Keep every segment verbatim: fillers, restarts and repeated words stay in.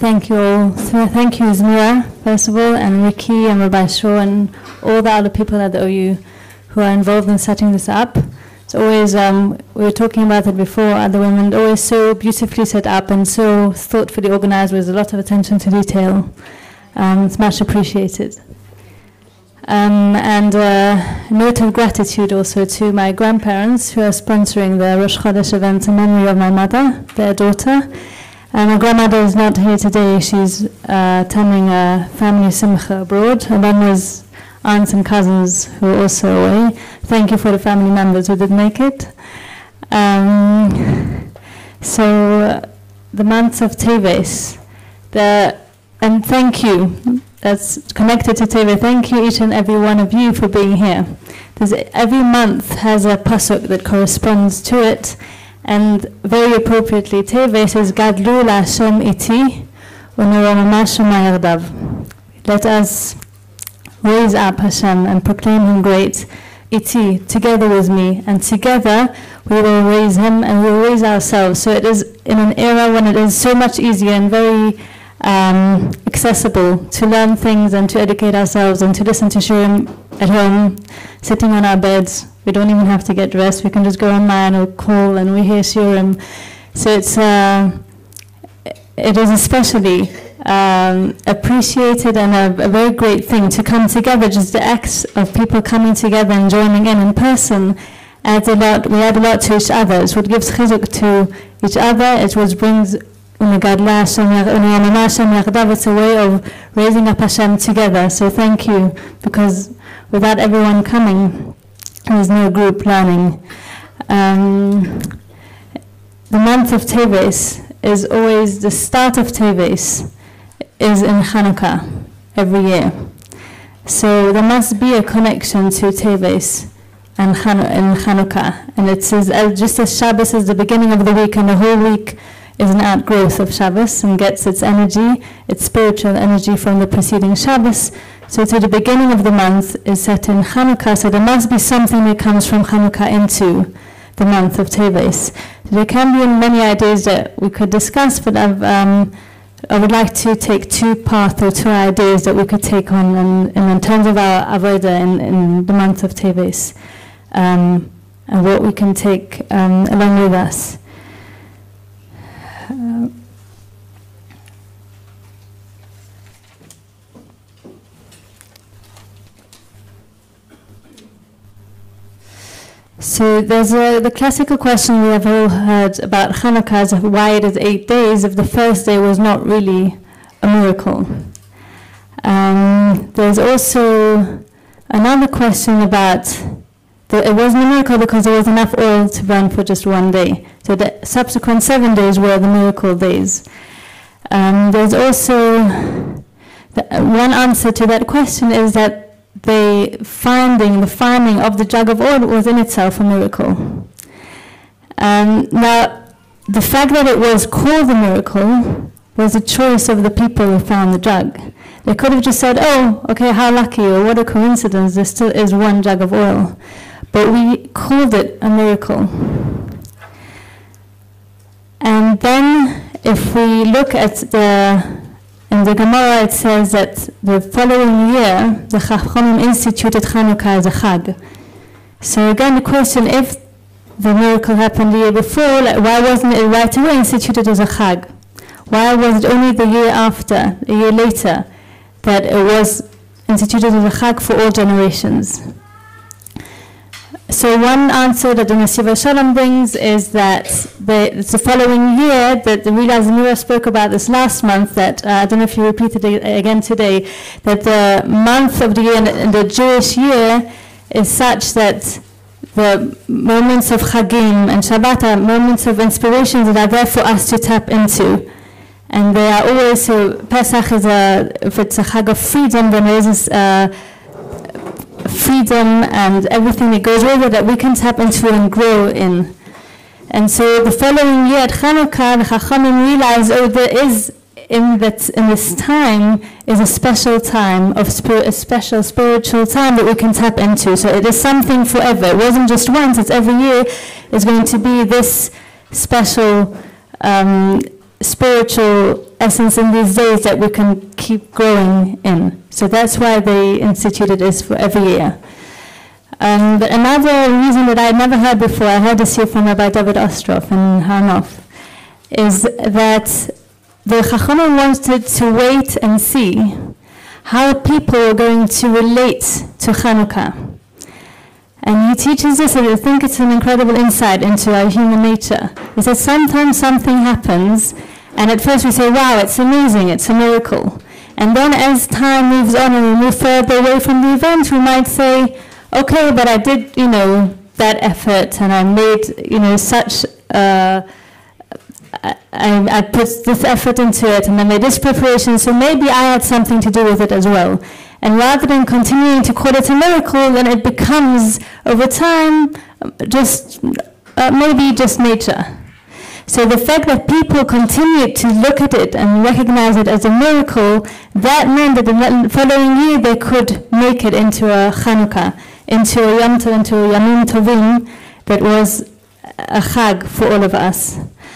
Thank you all. So thank you, Zmira, first of all, and Ricky and Rabbi Shaw and all the other people at the O U who are involved in setting this up. It's always, um, we were talking about it before, other women, always so beautifully set up and so thoughtfully organized with a lot of attention to detail. Um, it's much appreciated. Um, and uh, a note of gratitude also to my grandparents who are sponsoring the Rosh Chodesh event in memory of my mother, their daughter. Uh, my grandmother is not here today. She's uh, attending a family simcha abroad, along with aunts and cousins who are also away. Thank you for the family members who did make it. Um, so uh, the month of Teves, the, and thank you. That's connected to Teves. Thank you, each and every one of you, for being here. There's, every month has a pasuk that corresponds to it, and very appropriately, Teves is Gadlu LaHashem iti u'niromamash ma'yardav. Let us raise up Hashem and proclaim Him great, iti, together with me, and together we will raise Him and we will raise ourselves. So it is in an era when it is so much easier and very Um, accessible to learn things and to educate ourselves and to listen to Shurim at home, sitting on our beds. We don't even have to get dressed. We can just go online or call and we hear Shurim. So it's uh, it is especially um, appreciated and a, a very great thing to come together. Just the acts of people coming together and joining in in person adds a lot. We add a lot to each other. It's what gives chizuk to each other. It's what brings it's a way of raising up Hashem together. So thank you, because without everyone coming, there's no group learning. Um, the month of Teves is always, the start of Teves is in Hanukkah every year. So there must be a connection to Teves and in Hanukkah. And it says, uh, just as Shabbos is the beginning of the week and the whole week is an outgrowth of Shabbos and gets its energy, its spiritual energy from the preceding Shabbos. So to the beginning of the month is set in Hanukkah, so there must be something that comes from Hanukkah into the month of Teves. There can be many ideas that we could discuss, but I've, um, I would like to take two paths or two ideas that we could take on in, in terms of our avodah in, in the month of Teves, um, and what we can take um, along with us. Uh, so there's a, the classical question we have all heard about Hanukkah is why it is eight days if the first day was not really a miracle. Um, there's also another question about that it wasn't a miracle because there was enough oil to burn for just one day. So the subsequent seven days were the miracle days. Um, there's also, the, one answer to that question is that the finding, the finding of the jug of oil was in itself a miracle. Um, now, the fact that it was called a miracle was a choice of the people who found the jug. They could have just said, oh, okay, how lucky, or what a coincidence, there still is one jug of oil. But we called it a miracle. And then if we look at the, in the Gemara it says that the following year, the Chachamim instituted Chanukah as a Chag. So again the question, if the miracle happened the year before, like, why wasn't it right away instituted as a Chag? Why was it only the year after, a year later, that it was instituted as a Chag for all generations? So one answer that the Nesiva Shalom brings is that the, it's the following year that the Rila Zamira spoke about this last month, that uh, I don't know if you repeated it again today, that the month of the year in the Jewish year is such that the moments of Chagim and Shabbat are moments of inspirations that are there for us to tap into. And they are always, so Pesach is a, if it's a Chag of freedom, then there is this uh, freedom and everything that goes with it that we can tap into and grow in. And so the following year at Chanukah, the Chachamim realized, oh, there is, in that in this time, is a special time, of spirit, a special spiritual time that we can tap into. So it is something forever. It wasn't just once, it's every year is going to be this special um, spiritual essence in these days that we can keep growing in. So that's why they instituted this for every year. Um, but another reason that I had never heard before, I heard this here from Rabbi David Ostroff in Harnof, is that the Chachamim wanted to wait and see how people are going to relate to Chanukah. And he teaches us, and I think it's an incredible insight into our human nature. He says sometimes something happens, and at first we say, wow, it's amazing, it's a miracle. And then as time moves on and we move further away from the event, we might say, okay, but I did, you know, that effort, and I made, you know, such, uh, I, I put this effort into it, and I made this preparation, so maybe I had something to do with it as well. And rather than continuing to call it a miracle, then it becomes, over time, just uh, maybe just nature. So the fact that people continued to look at it and recognize it as a miracle, that meant that the following year they could make it into a Chanukah, into a Yom Tov, into a Yamim Tovim, that was a Chag for all of us.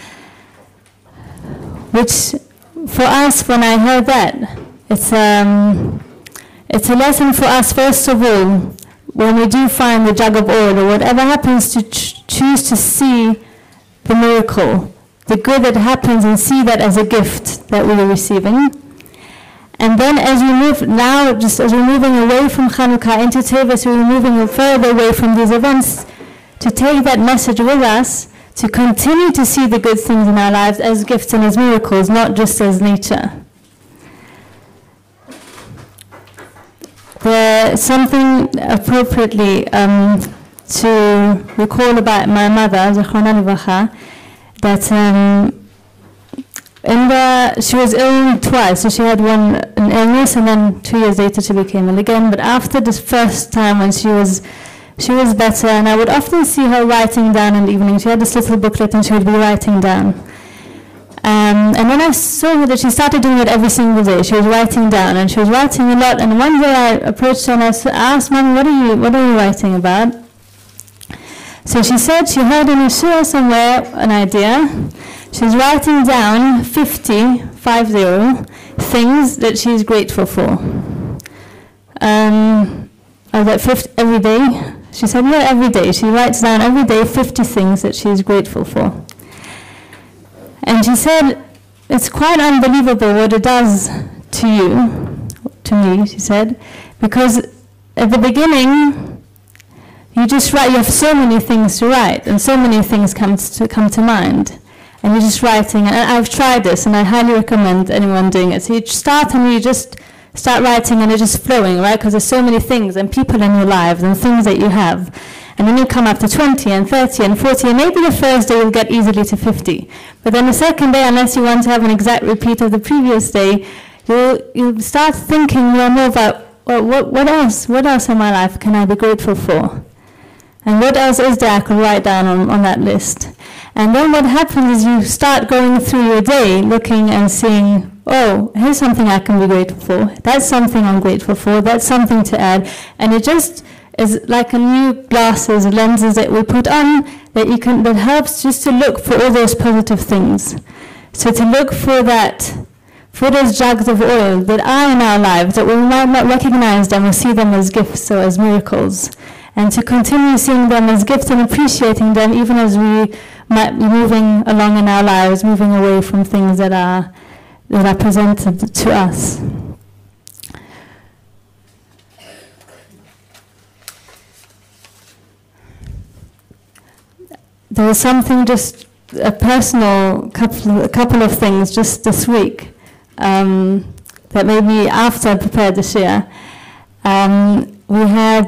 Which, for us, when I heard that, it's um, it's a lesson for us, first of all, when we do find the jug of oil, or whatever happens, to ch choose to see the miracle, the good that happens, and see that as a gift that we are receiving. And then as we move now, just as we're moving away from Chanukah into Teves, we're moving further away from these events, to take that message with us, to continue to see the good things in our lives as gifts and as miracles, not just as nature. There's something appropriately um, to recall about my mother, Zechrona Livracha, that um, in the, she was ill twice, so she had one an illness, and then two years later she became ill again. But after this first time when she was she was better, and I would often see her writing down in the evening. She had this little booklet and she would be writing down. Um, and then I saw her that she started doing it every single day. She was writing down, and she was writing a lot. And one day I approached her and I asked, Mom, what are you, what are you writing about? So she said she heard in a shul somewhere an idea. She's writing down fifty, five zero, things that she's grateful for. Um, oh, that fifty, every day? She said, yeah, every day. She writes down every day fifty things that she's grateful for. And she said, it's quite unbelievable what it does to you, to me, she said, because at the beginning, you just write, you have so many things to write, and so many things come to, come to mind. And you're just writing, and I've tried this, and I highly recommend anyone doing it. So you start and you just start writing, and it's just flowing, right? Because there's so many things, and people in your lives, and things that you have. And then you come up to twenty, and thirty, and forty, and maybe the first day you'll get easily to fifty. But then the second day, unless you want to have an exact repeat of the previous day, you'll, you'll start thinking more and more about, well, what, what else? What else in my life can I be grateful for? And what else is there I could write down on, on that list? And then what happens is you start going through your day, looking and seeing, oh, here's something I can be grateful for. That's something I'm grateful for. That's something to add. And it just is like a new glasses, lenses that we put on that you can, that helps just to look for all those positive things. So to look for that, for those jugs of oil that are in our lives, that we might not recognize them or see them as gifts or as miracles. And to continue seeing them as gifts and appreciating them even as we might be moving along in our lives, moving away from things that are, that are presented to us. There was something, just a personal couple, a couple of things just this week um, that made me, after I prepared the shir, um, we had,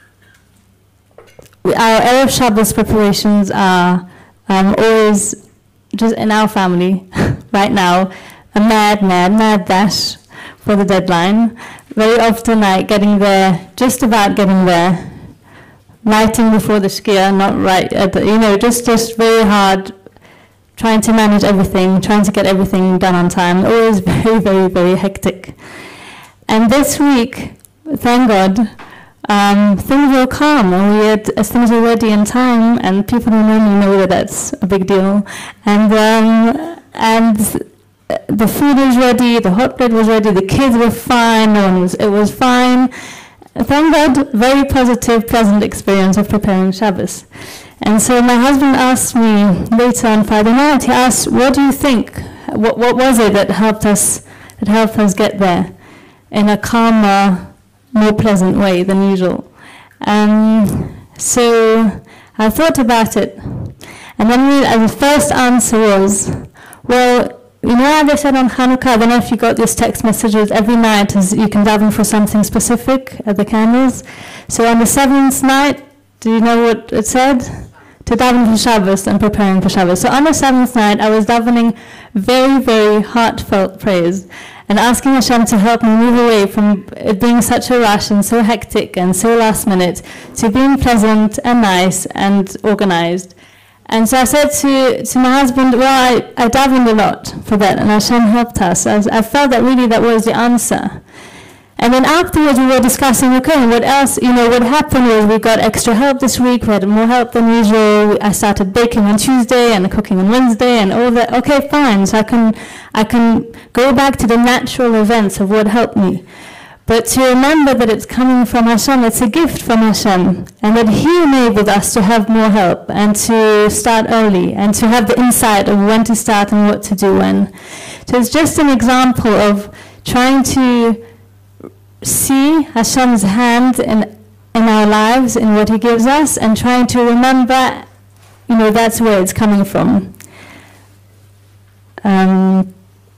our Erev Shabbos preparations are um, always, just in our family right now, a mad, mad, mad dash for the deadline. Very often like getting there, just about getting there, writing before the shkia, not right, at the, you know, just, just very hard, trying to manage everything, trying to get everything done on time, always very, very, very hectic. And this week, thank God, um, things were calm, and we had as things were ready in time, and people who know me know that that's a big deal. And, um, and the food was ready, the hot bread was ready, the kids were fine, no one was, it was fine. Thank God, very positive, pleasant experience of preparing Shabbos. And so my husband asked me later on Friday night, he asked, what do you think? What, what was it that helped us, that helped us get there in a calmer, more pleasant way than usual? Um, so I thought about it. And then we, uh, the first answer was, well, you know how they said on Hanukkah, I don't know if you got these text messages every night, as you can daven for something specific at the candles. So on the seventh night, do you know what it said? To daven for Shabbos and preparing for Shabbos. So on the seventh night, I was davening very, very heartfelt prayers and asking Hashem to help me move away from it being such a rush and so hectic and so last minute to being pleasant and nice and organized. And so I said to, to my husband, well, I, I davened a lot for that, and Hashem helped us. I, I felt that really that was the answer. And then afterwards we were discussing, okay, what else, you know, what happened was we got extra help this week, we had more help than usual. I started baking on Tuesday and cooking on Wednesday and all that. Okay, fine, so I can, I can go back to the natural events of what helped me. But to remember that it's coming from Hashem, it's a gift from Hashem, and that He enabled us to have more help and to start early and to have the insight of when to start and what to do when. So it's just an example of trying to see Hashem's hand in, in our lives, in what He gives us, and trying to remember, you know, that's where it's coming from. Um,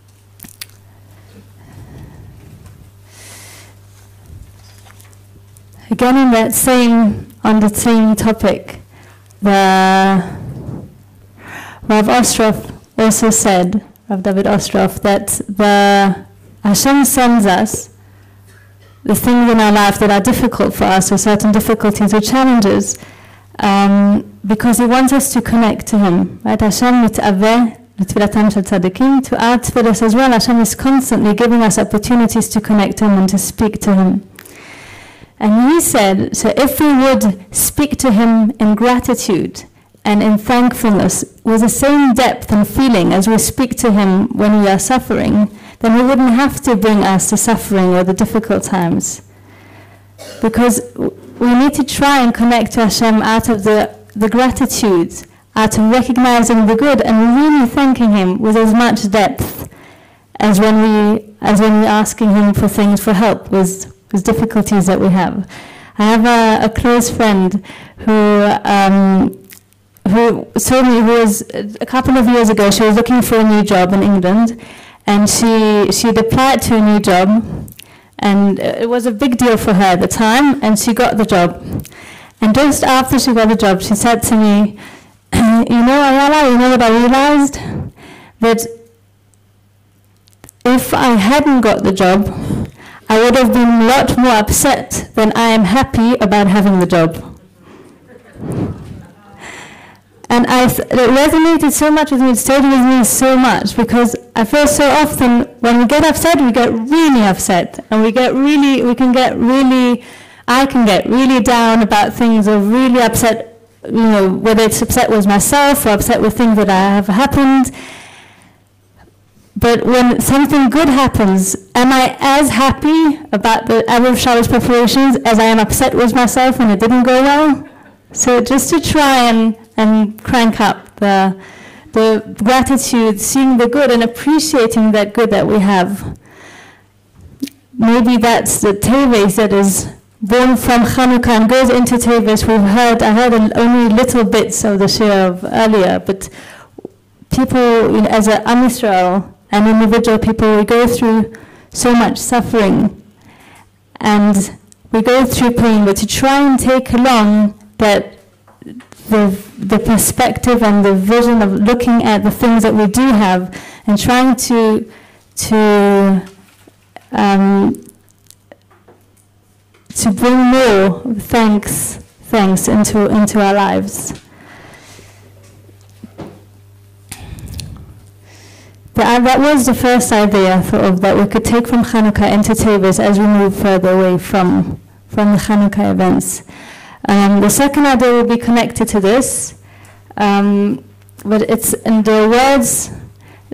Again, in that same, on the same topic, the Rav Ostroff also said, Rav David Ostroff, that the Hashem sends us the things in our life that are difficult for us, or certain difficulties or challenges, um, because He wants us to connect to Him. Right? Hashem mitaveh l'tfilatam shel tzadikim. To our tfilas as well, Hashem is constantly giving us opportunities to connect to Him and to speak to Him. And he said, so if we would speak to Him in gratitude and in thankfulness with the same depth and feeling as we speak to Him when we are suffering, then He wouldn't have to bring us the suffering or the difficult times. Because we need to try and connect to Hashem out of the, the gratitude, out of recognizing the good and really thanking Him with as much depth as when we as when we're asking Him for things, for help with with difficulties that we have. I have a, a close friend who um, who told me, who was a couple of years ago, she was looking for a new job in England, and she she'd applied to a new job, and it was a big deal for her at the time, and she got the job. And just after she got the job, she said to me, you know, Ayala, you know what I realized? That if I hadn't got the job, I would have been a lot more upset than I am happy about having the job. And I th- it resonated so much with me, it stayed with me so much, because I feel so often when we get upset, we get really upset, and we get really, we can get really, I can get really down about things, or really upset, you know, whether it's upset with myself or upset with things that have happened. But when something good happens, am I as happy about the Erev Shabbos preparations as I am upset with myself when it didn't go well? So just to try and, and crank up the, the gratitude, seeing the good and appreciating that good that we have. Maybe that's the Teves that is born from Chanukah and goes into Teves. We've heard, I heard only little bits of the share of earlier, but people, you know, as an Am Yisrael, and individual people, we go through so much suffering and we go through pain, but to try and take along that the, the perspective and the vision of looking at the things that we do have and trying to to um, to bring more thanks thanks into into our lives. But that was the first idea of that we could take from Chanukah into Teves as we move further away from, from the Chanukah events. Um, the second idea will be connected to this, um, but it's in the words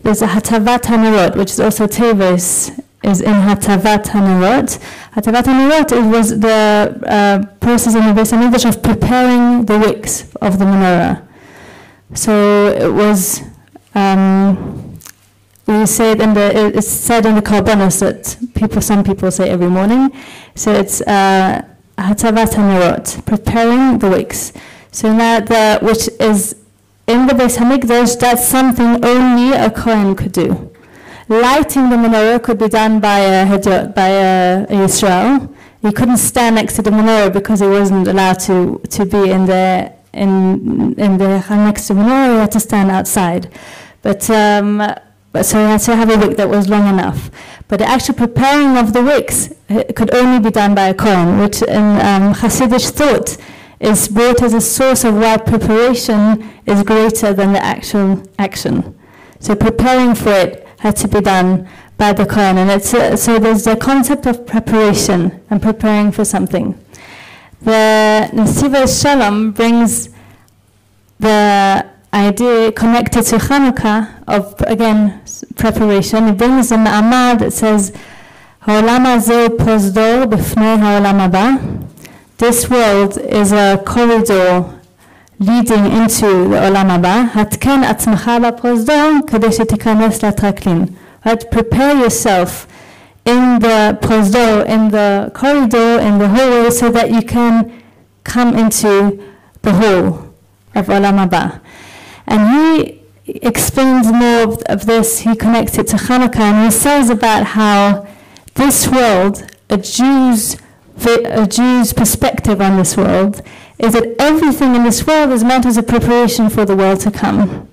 there's a Hatavat HaNerot, which is also Teves, is in Hatavat HaNerot. Hatavat HaNerot, it was the uh, process in the Beis HaMikdash of preparing the wicks of the menorah. So it was, um, we say it in the, it's said in the Karbonos that people, some people say every morning. So it's uh, Hatavat HaNerot, preparing the wicks. So now the, which is in the Beis HaMikdash, that's something only a Kohen could do. Lighting the menorah could be done by a Hediot, by a, a Yisrael. He couldn't stand next to the menorah because he wasn't allowed to, to be in the in in the next to the menorah. He had to stand outside. But um, but so he had to have a wick that was long enough. But the actual preparing of the wicks could only be done by a Kohen, which in um, Hasidic thought is brought as a source of why preparation is greater than the actual action. So preparing for it had to be done by the Kohen. And it's uh, so there's the concept of preparation and preparing for something. The Nesivos Shalom brings the idea connected to Chanukah of, again, preparation. It brings the ma'amad that says, Ha'olam hazeh posdor b'fnei ha'olam haba. This world is a corridor leading into the Olam Haba. Hatken atzmacha b'posdor kadei shetikanes latraklin. Right? Prepare yourself in the posdor, in the corridor, in the hallway, so that you can come into the hall of Olam Haba. And he explains more of, of this. He connects it to Chanukah, and he says about how this world, a Jew's a Jew's perspective on this world, is that everything in this world is meant as a preparation for the world to come.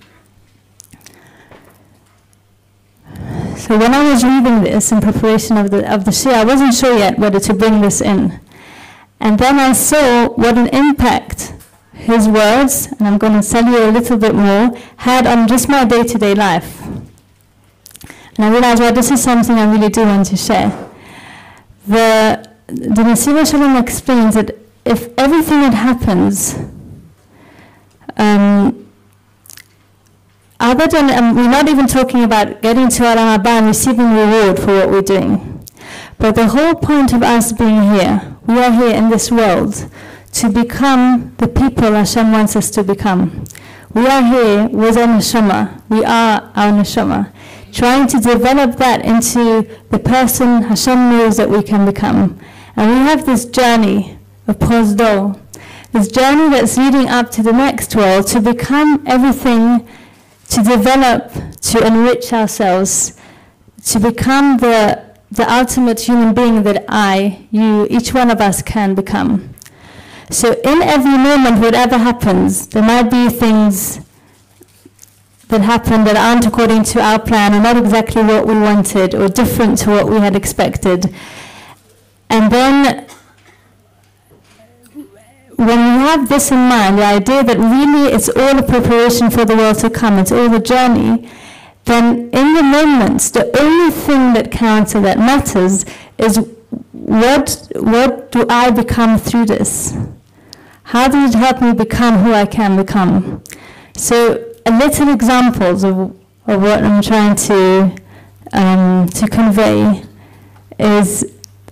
So when I was reading this in preparation of the of the Shia, I wasn't sure yet whether to bring this in. And then I saw what an impact his words, and I'm going to tell you a little bit more, had on just my day-to-day life. And I realized, well, this is something I really do want to share. The The Nesivos Shalom explains that if everything that happens, um, other than, um, we're not even talking about getting to Olam Haba and receiving reward for what we're doing, but the whole point of us being here, we are here in this world to become the people Hashem wants us to become. We are here with our neshama, we are our neshama, trying to develop that into the person Hashem knows that we can become. And we have this journey of posdor, this journey that's leading up to the next world, to become everything, to develop, to enrich ourselves, to become the, the ultimate human being that I, you, each one of us can become. So in every moment, whatever happens, there might be things that happen that aren't according to our plan, or not exactly what we wanted, or different to what we had expected. And then, when we have this in mind, the idea that really it's all a preparation for the world to come, it's all the journey, then in the moments, the only thing that counts or that matters is what, what do I become through this? How does it help me become who I can become? So, a little examples of, of what I'm trying to, um, to convey is,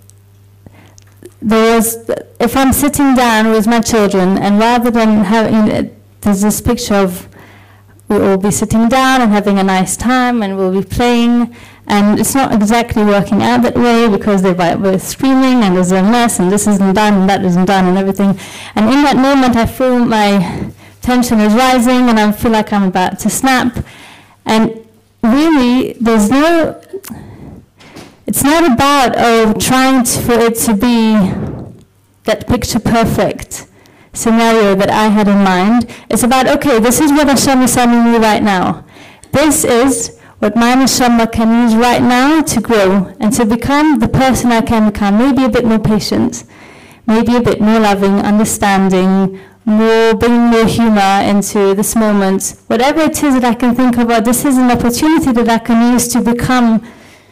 there was, if I'm sitting down with my children, and rather than having, there's this picture of we'll all be sitting down and having a nice time, and we'll be playing, and it's not exactly working out that way because they're both screaming, and there's a mess, and this isn't done, and that isn't done, and everything. And in that moment, I feel my tension is rising, and I feel like I'm about to snap. And really, there's no. It's not about, oh, trying to, for it to be that picture perfect scenario that I had in mind. It's about, okay, this is what Hashem is sending me right now. This is what my neshama can use right now to grow and to become the person I can become. Maybe a bit more patient, maybe a bit more loving, understanding, more bringing more humor into this moment. Whatever it is that I can think about, this is an opportunity that I can use to become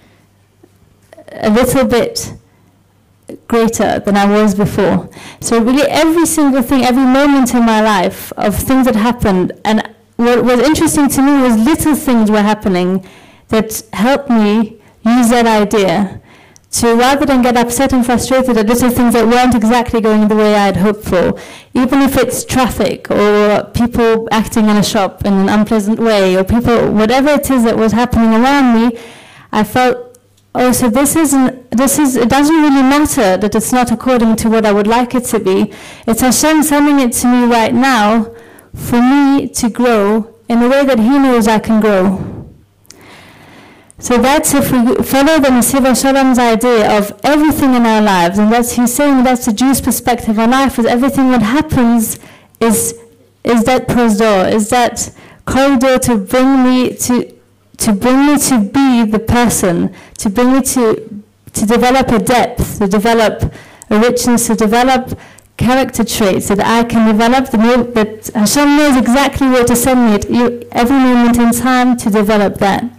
a little bit greater than I was before. So really every single thing, every moment in my life of things that happened, and what was interesting to me was little things were happening that helped me use that idea to, rather than get upset and frustrated at little things that weren't exactly going the way I'd hoped for, even if it's traffic or people acting in a shop in an unpleasant way, or people, whatever it is that was happening around me, I felt, oh, so this isn't, this is, it doesn't really matter that it's not according to what I would like it to be. It's Hashem sending it to me right now for me to grow in the way that He knows I can grow. So that's, if we follow the Nesiva Shalom's idea of everything in our lives, and that's, he's saying that's the Jewish perspective on life, is everything that happens is is that prosdor, is that corridor to bring me to to bring me to be the person, to bring me to to develop a depth, to develop a richness, to develop character traits that I can develop, the more, that Hashem knows exactly where to send me at you, every moment in time to develop that.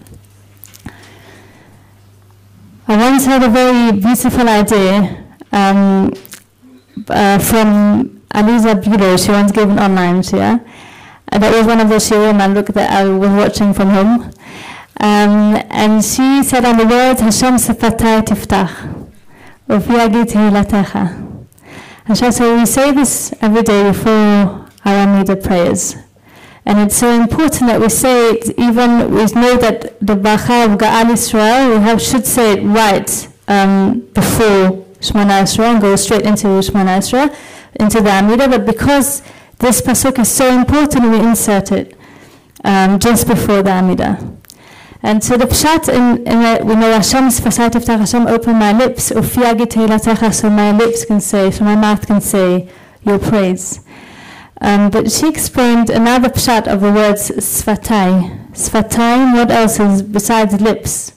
I once had a very beautiful idea um, uh, from Aliza Budo. She once gave an online share. And that was one of the shiurim I looked at, I was watching from home. Um, and she said on the words, Hashem sefatai tiftach, ufi yagid tehilatecha. Hashem, so we say this every day before our Amida prayers. And it's so important that we say it, even we know that the Bracha of Ga'al Yisrael, we have, should say it right um, before Shemona Yisrael and go straight into Shemona Yisrael, into the Amidah, but because this Pasuk is so important, we insert it um, just before the Amidah. And so the Pshat, in, in the, we know Hashem's Fasai Tiftach, Hashem, open my lips, Ufi Yagid Tehilatecha, so my lips can say, so my mouth can say your praise. Um, but she explained another pshat of the words sfatai. Sfatai, what else is besides lips?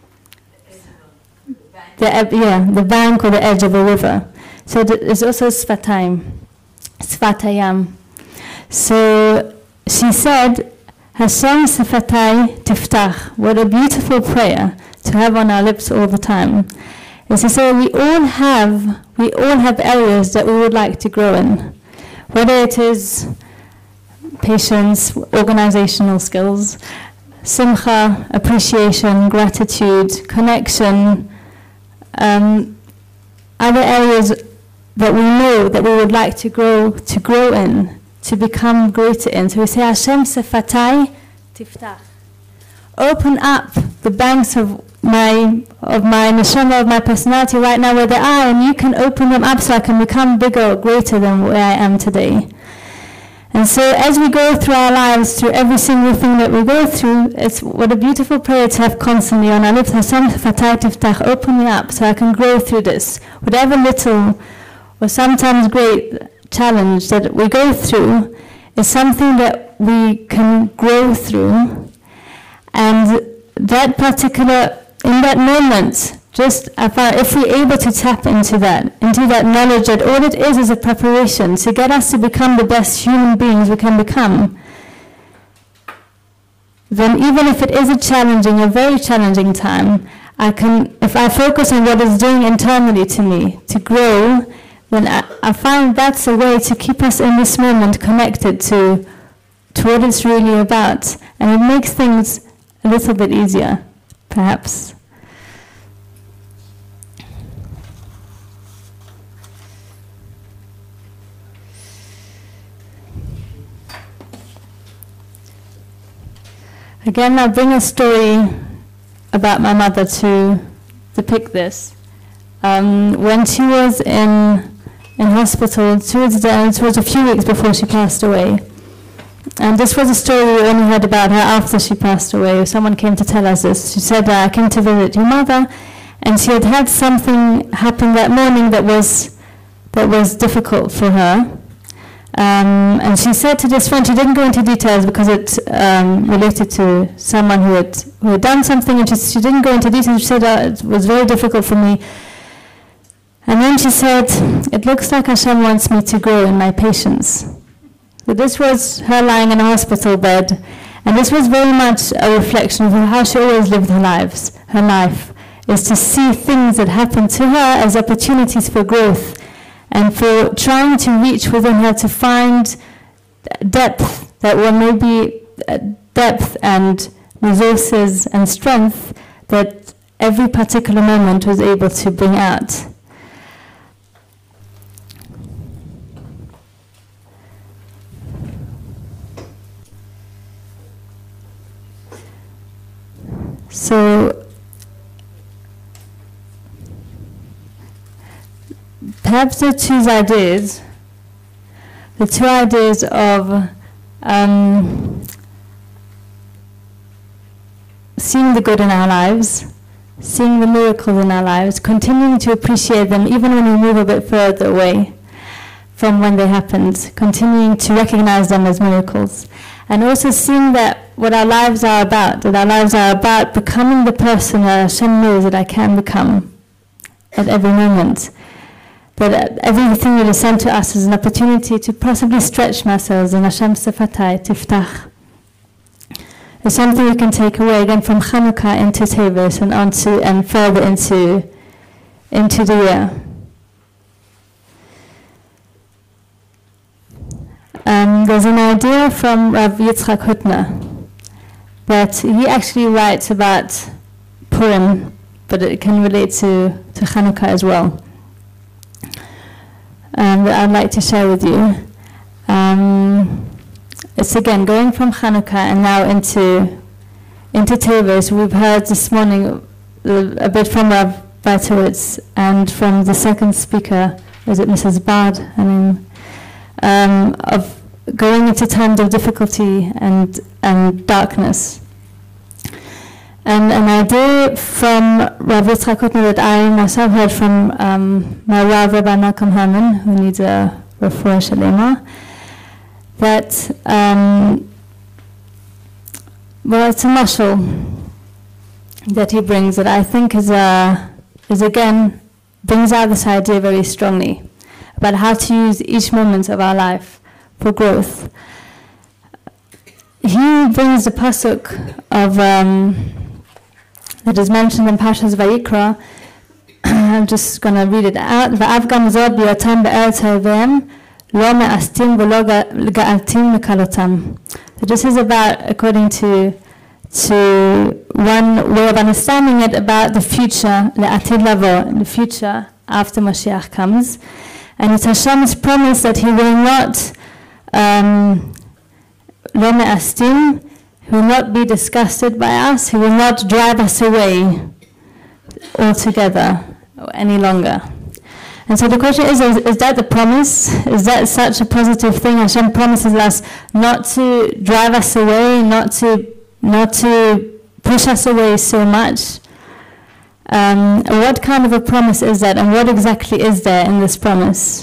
The, yeah, the bank or the edge of a river. So there's also sfatai, sfatayam. So she said, Hashem sfatai tiftach. What a beautiful prayer to have on our lips all the time. Is to say we all have, we all have areas that we would like to grow in. Whether it is patience, organizational skills, simcha, appreciation, gratitude, connection, um, other areas that we know that we would like to grow, to grow in, to become greater in. So we say, Hashem sefatai tiftach. Open up the banks of my of my neshama, of my personality right now where they are, and you can open them up so I can become bigger or greater than where I am today. And so as we go through our lives, through every single thing that we go through, it's what a beautiful prayer to have constantly on our lips. Hashem fatai tiftach, open me up so I can grow through this. Whatever little or sometimes great challenge that we go through is something that we can grow through. And that particular, in that moment, just if we're able to tap into that, into that knowledge that all it is is a preparation to get us to become the best human beings we can become, then even if it is a challenging, a very challenging time, I can, if I focus on what it's doing internally to me, to grow, then I, I find that's a way to keep us in this moment connected to, to what it's really about. And it makes things a little bit easier, perhaps. Again, I'll bring a story about my mother to depict this. Um, when she was in in hospital, towards the end, it was a few weeks before she passed away. And this was a story we only heard about her after she passed away. Someone came to tell us this. She said, I came to visit your mother, and she had had something happen that morning that was that was difficult for her. Um, and she said to this friend, she didn't go into details because it um, related to someone who had, who had done something, and she, she didn't go into details. She said, oh, it was very difficult for me. And then she said, it looks like Hashem wants me to grow in my patience. So this was her lying in a hospital bed, and this was very much a reflection of how she always lived her lives. Her life is to see things that happen to her as opportunities for growth, and for trying to reach within her to find depth that were maybe uh, depth and resources and strength that every particular moment was able to bring out. So perhaps the two ideas, the two ideas of um, seeing the good in our lives, seeing the miracles in our lives, continuing to appreciate them even when we move a bit further away from when they happened, continuing to recognize them as miracles, and also seeing that what our lives are about, that our lives are about becoming the person that Hashem knows that I can become at every moment. That everything that is sent to us is an opportunity to possibly stretch ourselves in Hashem Sefatai, Tiftach. It's something we can take away again from Chanukah into Teves and onto and further into, into the year. Um, there's an idea from Rav Yitzchak Hutner that he actually writes about Purim, but it can relate to, to Chanukah as well, um, that I'd like to share with you. Um, it's again going from Chanukah and now into into Teves. We've heard this morning a, a bit from Rav Bartowitz and from the second speaker, was it Missus Bard, I mean, um, of going into times of difficulty and and darkness. And an idea from Rav Yitzchak Hutner that I myself heard from um, my Rav Rabbi Malcolm Herman, who needs a refuah shalema, that, um, well, it's a mashal that he brings that I think is, a, is again, brings out this idea very strongly about how to use each moment of our life for growth. He brings the pasuk of um, that is mentioned in Parshas Vayikra. I'm just going to read it out. V'av gam zod b'yotam be'eretz ha'evim lo me'astim v'lo ga'altim mekalotam. So this is about, according to to one way of understanding it, about the future, le'atid lavo, in the future after Mashiach comes, and it's Hashem's promise that He will not um, lo me'astim. He will not be disgusted by us. He will not drive us away altogether any longer. And so the question is, is, is that the promise? Is that such a positive thing? Hashem promises us not to drive us away, not to, not to push us away so much. Um, what kind of a promise is that, and what exactly is there in this promise?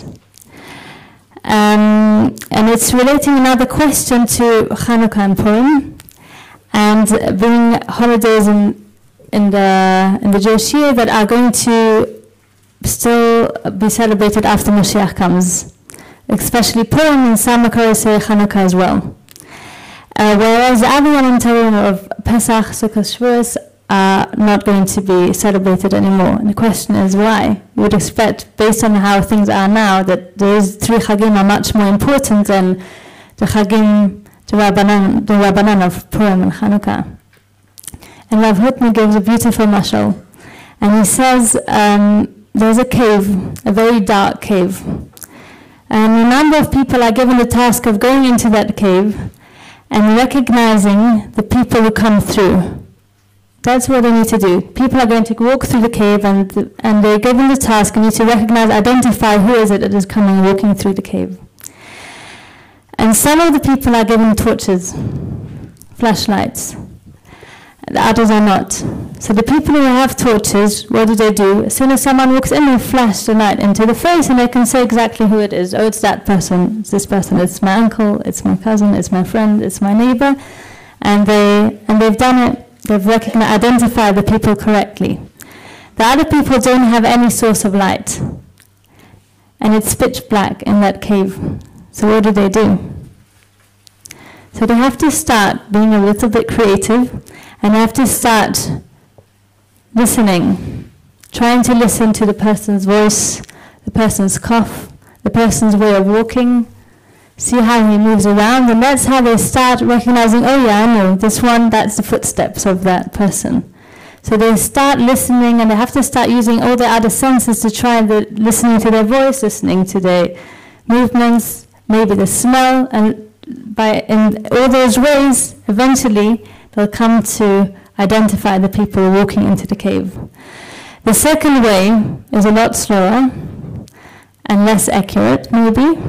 Um, and it's relating another question to Chanukah and Purim, and being holidays in in the in the Jewish year that are going to still be celebrated after Mashiach comes, especially Purim and some say Chanukah as well. Uh, whereas the other one of Pesach, Sukkot, Shavuos are not going to be celebrated anymore. And the question is why? You would expect, based on how things are now, that those three Chagim are much more important than the Chagim, the Rabbanan, the Rabbanan of Purim and Chanukah. And Rav Hutner gives a beautiful mashal. And he says, um, there's a cave, a very dark cave. And a number of people are given the task of going into that cave and recognizing the people who come through. That's what they need to do. People are going to walk through the cave, and the, and they're given the task and need to recognize, identify who is it that is coming, walking through the cave. And some of the people are given torches, flashlights. The others are not. So the people who have torches, what do they do? As soon as someone walks in, they flash the light into the face, and they can say exactly who it is. Oh, it's that person, it's this person, it's my uncle, it's my cousin, it's my friend, it's my neighbor. And, they, and they've done it. They've recognized, identified the people correctly. The other people don't have any source of light. And it's pitch black in that cave. So what do they do? So they have to start being a little bit creative, and they have to start listening, trying to listen to the person's voice, the person's cough, the person's way of walking, see how he moves around, and that's how they start recognizing, oh yeah, I know, this one, that's the footsteps of that person. So they start listening, and they have to start using all their other senses to try the, listening to their voice, listening to their movements, maybe the smell, and by in all those ways, eventually they'll come to identify the people walking into the cave. The second way is a lot slower and less accurate, maybe,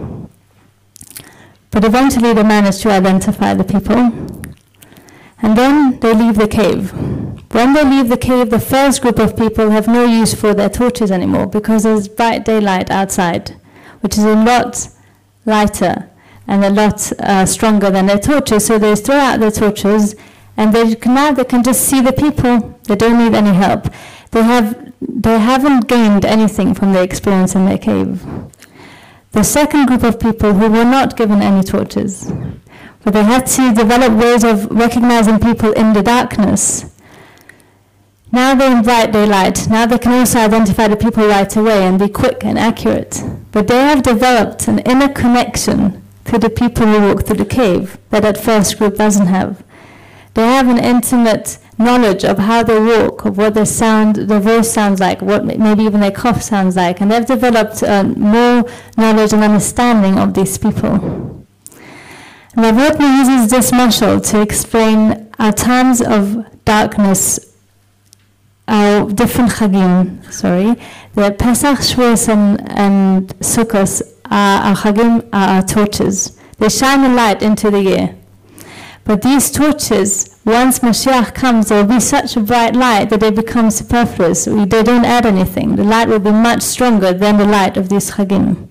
but eventually they manage to identify the people, and then they leave the cave. When they leave the cave, the first group of people have no use for their torches anymore because there's bright daylight outside, which is a lot lighter and a lot uh, stronger than their torches. So they throw out their torches, and they can, now they can just see the people. They don't need any help. They have they haven't gained anything from their experience in their cave. The second group of people who were not given any torches, but they had to develop ways of recognizing people in the darkness. Now they're in bright daylight. Now they can also identify the people right away and be quick and accurate. But they have developed an inner connection to the people who walk through the cave that that first group doesn't have. They have an intimate knowledge of how they walk, of what their sound, their voice sounds like, what maybe even their cough sounds like, and they've developed uh, more knowledge and understanding of these people. Rav Hutner uses this mashal to explain our times of darkness, our different chagim, sorry. The Pesach, Shavuos, and, and Sukkot are our chagim, are our torches. They shine a light into the year. But these torches, once Mashiach comes, there will be such a bright light that they become superfluous. They don't add anything. The light will be much stronger than the light of these chagim.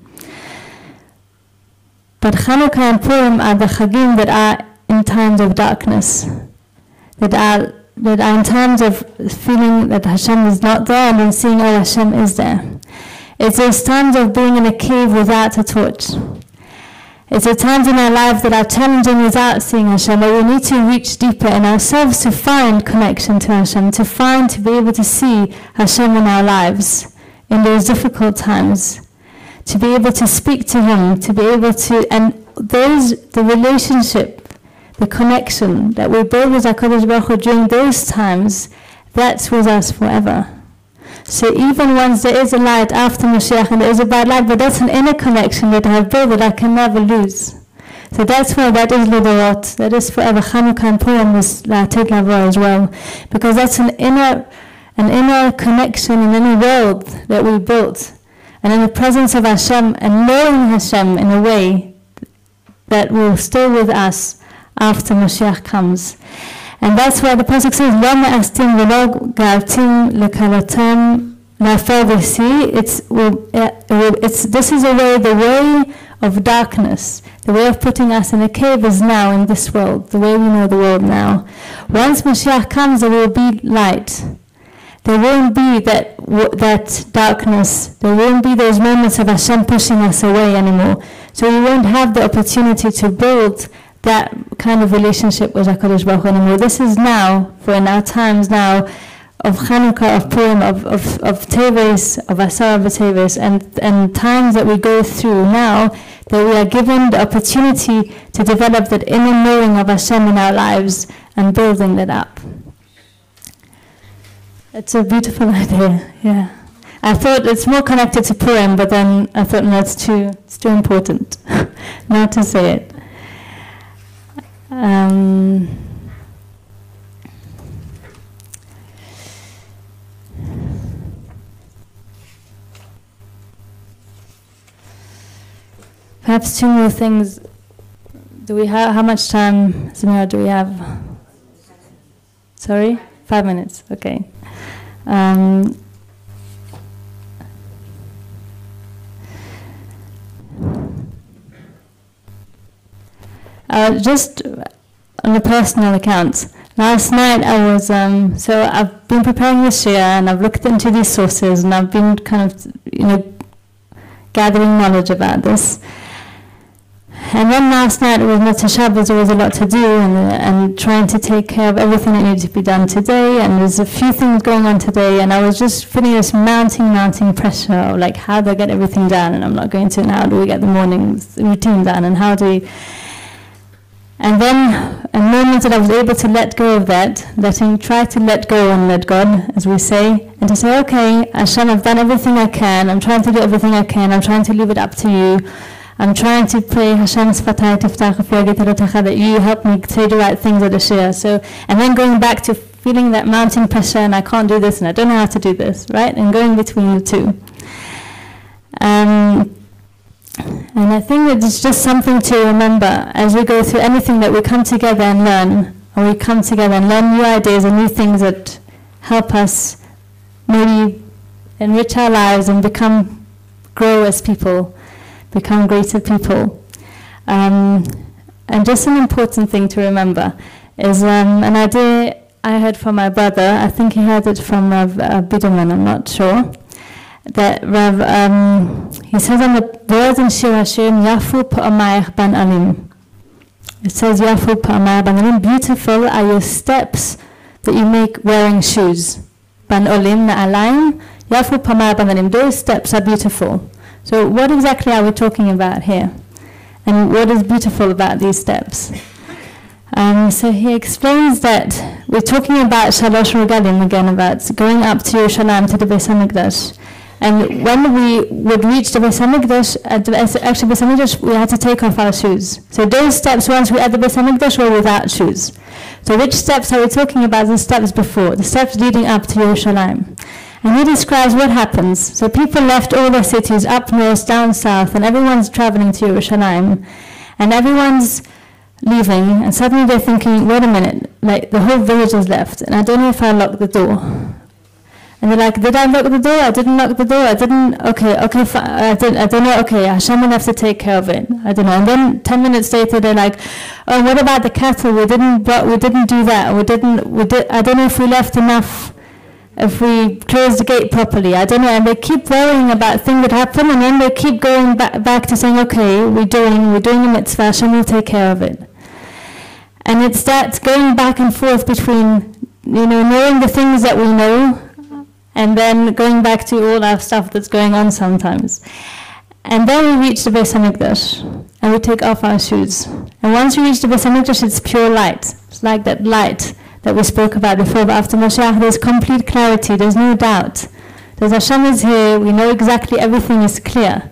But Chanukah and Purim are the chagim that are in times of darkness, that are that are in times of feeling that Hashem is not there and then seeing, oh, Hashem is there. It's those times of being in a cave without a torch. It's the times in our lives that are challenging without seeing Hashem, where we need to reach deeper in ourselves to find connection to Hashem, to find, to be able to see Hashem in our lives in those difficult times, to be able to speak to Him, to be able to, and those, the relationship, the connection that we build with HaKadosh Baruch Hu during those times, that's with us forever. So even once there is a light after Mashiach and there is a bad light, but that's an inner connection that I have built that I can never lose. So that's why that is Lidorot, that is forever. Chanukah and Purim is La'atid Lavo as well, because that's an inner, an inner connection in any world that we built, and in the presence of Hashem and knowing Hashem in a way that will stay with us after Mashiach comes. And that's why the Pasuk says, Lo me'astim v'lo ga'altim lekalatem la'afer v'si. It's, it's, this is a way, the way of darkness, the way of putting us in a cave is now in this world, the way we know the world now. Once Mashiach comes, there will be light. There won't be that, that darkness. There won't be those moments of Hashem pushing us away anymore. So we won't have the opportunity to build that kind of relationship with HaKadosh Baruch Hu anymore. This is now, for in our times now, of Chanukah, of Purim, of, of, of Teves, of Asara B'Teves, and, and times that we go through now, that we are given the opportunity to develop that inner knowing of Hashem in our lives and building that up. It's a beautiful idea, yeah. I thought it's more connected to Purim, but then I thought, no, it's too, it's too important not to say it. Um, perhaps two more things. Do we have, how much time, Samira, do we have? Sorry? Five minutes, okay. Um, Uh, just on a personal account, last night I was, um, so I've been preparing this year and I've looked into these sources and I've been kind of, you know, gathering knowledge about this. And then last night with Motzei Shabbos, there was a lot to do, and, uh, and trying to take care of everything that needed to be done today, and there's a few things going on today, and I was just feeling this mounting, mounting pressure of like, how do I get everything done? And I'm not going to, and how do we get the morning routine done, and how do we... And then a moment that I was able to let go of that, letting, try to let go and let God, as we say, and to say, okay, Hashem, I've done everything I can, I'm trying to do everything I can, I'm trying to leave it up to you, I'm trying to pray Hashem Sfatai Tiftach that you help me say the right things at the Shia. So, and then going back to feeling that mounting pressure and I can't do this and I don't know how to do this, right? And going between the two. Um, and I think that it's just something to remember as we go through anything, that we come together and learn, or we come together and learn new ideas and new things that help us maybe enrich our lives and become, grow as people, become greater people. Um, and just an important thing to remember is um, an idea I heard from my brother. I think he heard it from Rav uh, Biderman, I'm not sure. That Rav, um, he says on the words in Shir Hashem, Yafu Pa'amayach Ban Alim. It says Yafu Pa'amayach Ban Alim. Beautiful are your steps that you make wearing shoes. Ban Olim Na'alayim. Yafu Pa'amayach Ban Alim. Those steps are beautiful. So what exactly are we talking about here? And what is beautiful about these steps? Um, so he explains that we're talking about Shalosh Regalim again, about going up to Yerushalayim, to the Beis HaMikdash. And when we would reach the Beis HaMikdash, at the, actually Beis HaMikdash, we had to take off our shoes. So those steps, once we at the Beis HaMikdash, were without shoes. So which steps are we talking about? The steps before, the steps leading up to Yerushalayim. And he describes what happens. So people left all their cities, up north, down south, and everyone's traveling to Yerushalayim. And everyone's leaving, and suddenly they're thinking, wait a minute, like the whole village is left, and I don't know if I locked the door. And they're like, did I lock the door? I didn't lock the door. I didn't, okay, okay, fine. I, didn't, I don't know, okay, Hashem will have to take care of it. I don't know. And then ten minutes later, they're like, oh, what about the cattle? We didn't, we didn't do that. We didn't, we did, I don't know if we left enough, if we closed the gate properly. I don't know. And they keep worrying about things that happen, and then they keep going back, back to saying, okay, we're doing, we're doing a mitzvah, Hashem will take care of it. And it's that going back and forth between, you know, knowing the things that we know, and then going back to all our stuff that's going on sometimes. And then we reach the Beis HaMikdash, and we take off our shoes. And once we reach the Beis HaMikdash, it's pure light. It's like that light that we spoke about before, but after Mashiach, there's complete clarity, there's no doubt. There's Hashem is here, we know exactly everything is clear.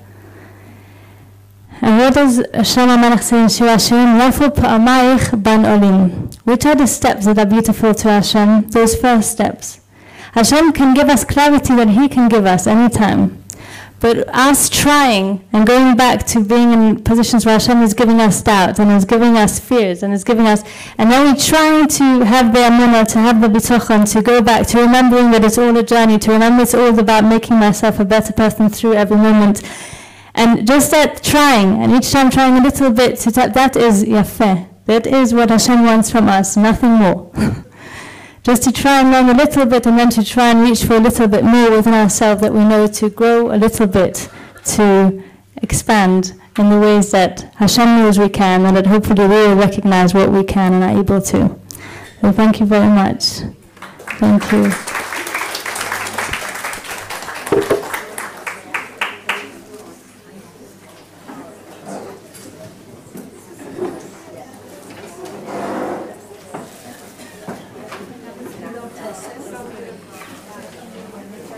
And what does Shlomo HaMelech say in Shir Hashirim? Yafu Pa'amayich Ban Olim. Which are the steps that are beautiful to Hashem? Those first steps. Hashem can give us clarity that He can give us anytime. But us trying and going back to being in positions where Hashem is giving us doubt and is giving us fears and is giving us, and then we're trying to have the amunah, to have the bitochon, to go back to remembering that it's all a journey, to remember it's all about making myself a better person through every moment. And just that trying, and each time trying a little bit, to that, that is yafeh. That is what Hashem wants from us, nothing more. Just to try and learn a little bit, and then to try and reach for a little bit more within ourselves, that we know to grow a little bit, to expand in the ways that Hashem knows we can, and that hopefully we will recognize what we can and are able to. So thank you very much. Thank you.